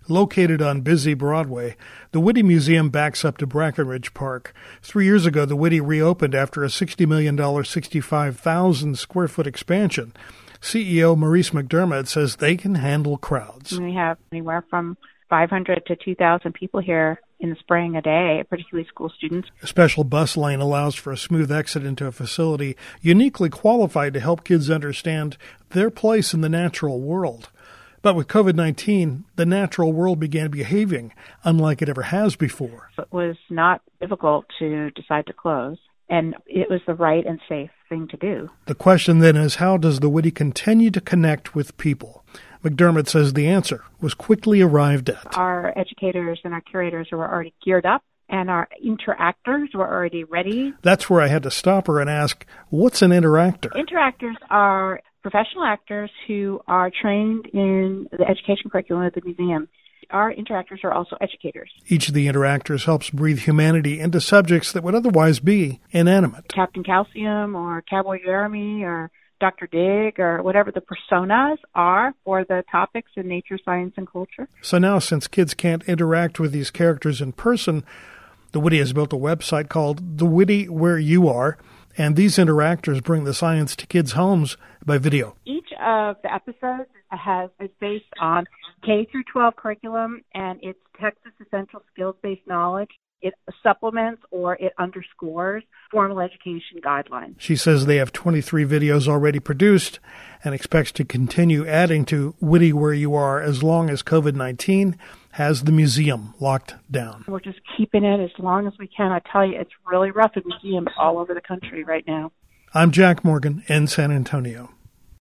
Located on busy Broadway, the Witte Museum backs up to Brackenridge Park. 3 years ago, the Witte reopened after a $60 million, 65,000-square-foot expansion. CEO Maurice McDermott says they can handle crowds. We have anywhere from 500 to 2,000 people here in the spring a day, particularly school students. A special bus lane allows for a smooth exit into a facility uniquely qualified to help kids understand their place in the natural world. But with COVID-19, the natural world began behaving unlike it ever has before. It was not difficult to decide to close, and it was the right and safe thing to do. The question then is, how does the Witte continue to connect with people? McDermott says the answer was quickly arrived at. Our educators and our curators were already geared up, and our interactors were already ready. That's where I had to stop her and ask, what's an interactor? Interactors are professional actors who are trained in the education curriculum at the museum. Our interactors are also educators. Each of the interactors helps breathe humanity into subjects that would otherwise be inanimate. Captain Calcium or Cowboy Jeremy or Dr. Dig or whatever the personas are for the topics in nature, science, and culture. So now, since kids can't interact with these characters in person, the Witte has built a website called The Witte Where You Are, and these interactors bring the science to kids' homes by video. Each of the episodes is based on K through 12 curriculum, and it's Texas Essential Skills-Based Knowledge. It supplements or it underscores formal education guidelines. She says they have 23 videos already produced and expects to continue adding to Witte Where You Are as long as COVID-19 has the museum locked down. We're just keeping it as long as we can. I tell you, it's really rough in museums all over the country right now. I'm Jack Morgan in San Antonio.